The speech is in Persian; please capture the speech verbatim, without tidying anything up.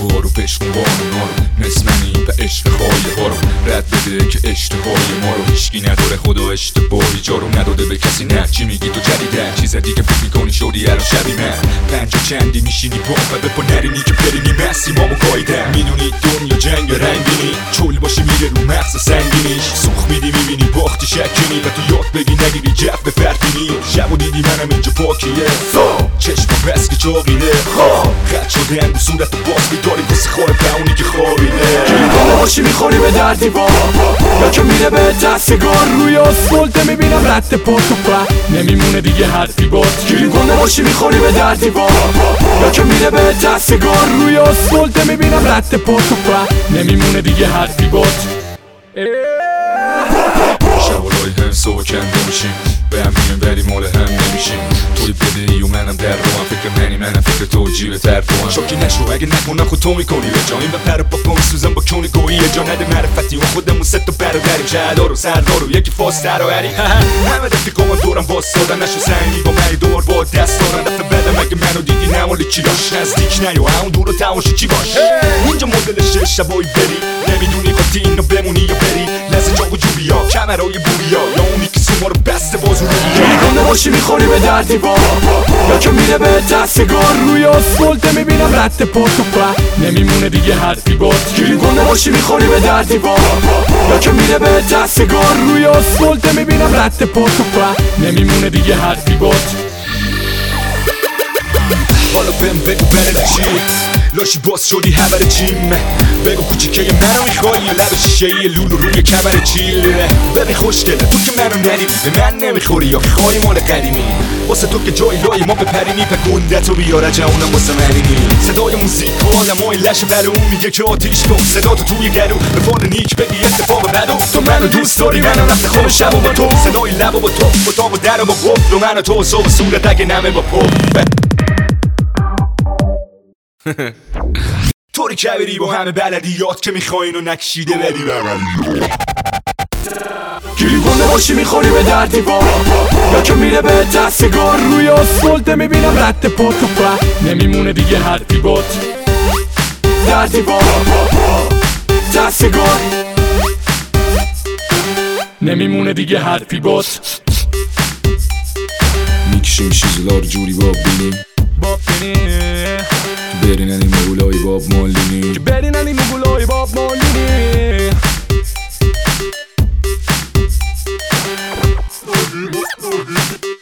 بارو بشکن بانونا رو مثل منی به عشق خواهی ها رو رد بده که اشتهای ما رو هیچکی نداره خدا اشتباهی جارو نداده به کسی نه چی میگی تو جدیدن چیز دیگه فکر میکنی شدی الان شبی من پنجا چندی میشینی با و به پا نرینی که برینی مسی مامو گایدن میدونی دنیا جنگ رنگینی چول باشی میره رو مغز سنگینیش سوخ میدی میبینی باختی شکنی و تو یاد بگی نگیری جف به فرقینی شب و دیدی منم اینجا پاکیه چشم بس که چاقیده خط شده اندو صورت تو باز بیداری واسه خواه بهونی که خوابیده گیرگانه باشی میخوری به در دیوار یا که میره به دستگار روی آسفالت میبینم رد پات و په نمیمونه دیگه حرفی باد گیرگانه باشی میخوری به در دیوار یا که میره به دستگار روی آسفالت میبینم رد پات و په نمیمونه دیگه حرفی باد شوالای هم صبح کنده میشیم به هم میریم ولی مال هم نمیشیم توی بده ای و منم در رو هم فکر منی منم فکر تو جیب تر رو هم شاکی نشو اگه نکنم خود تو میکنی به جا این و پر با پا میسوزم با کونی گویی یه جا نده معرفتی و خودمون ست و برادریم شهدار و سردار و یکی فاستر و هری همه رفیقامون دورم واسادن نشو سنگی با منی دور با دست دارن دفعه بدم اگه منو دیدی نمالی چی داشت نزدیک نیا همون دور و تماشی چی باش اینجا مدل شبایی بری نمیدونی خواهی اینو بمونی یا بری لحظه جا و جوبیا کمرهای بوریا یا اونی که سوما رو بسته باز رو گیرگانه باشی میخوری به در دیوار یا که میره به دستگار روی آسفالت میبینم رد پات و په نمیمونه دیگه حرفی باد گیرگانه باشی میخوری به در دیوار یا که میره به دستگار روی آسفالت میبینم رد پات و په نمیمونه دیگه حرفی باد حالا بهم بگو بره چی لاشی باز شدی هبر چیم بگو کوچیکه منو میخوایی یا لب شیشه لولو روی کمر چیل ببین خوشگله تو که منو ندیدی به من نمیخوری یا خواهی مال قدیمی واسه تو که جایی لای ما بپرینی په گندتو بیاره جوانم واسه مرینی صدای موزیک و آدمای لش بلو میگه که آتیش کن صدا تو توی گلو به فال نیک بگی اتفاق بدو تو منو دوست داری منو رفت خواب شب و با تو صدای لب و با تو با تا و در و با قفل و منو تو صبح صورت اگه نمه با پف طوری که بری با همه بلدیات که میخواین و نکشیده بدی بغلی گیرگانه باشی میخوری به در دیوار یا که میره به دستگار روی آسفالت میبینم رد پات و په نمیمونه دیگه حرفی باد در دیوار دستگار نمیمونه دیگه حرفی باد میکشیم شیزلار جوری باب بینیم باب بینیم برینن این مغولای باب مالینی که برینن این مغولای باب مالینی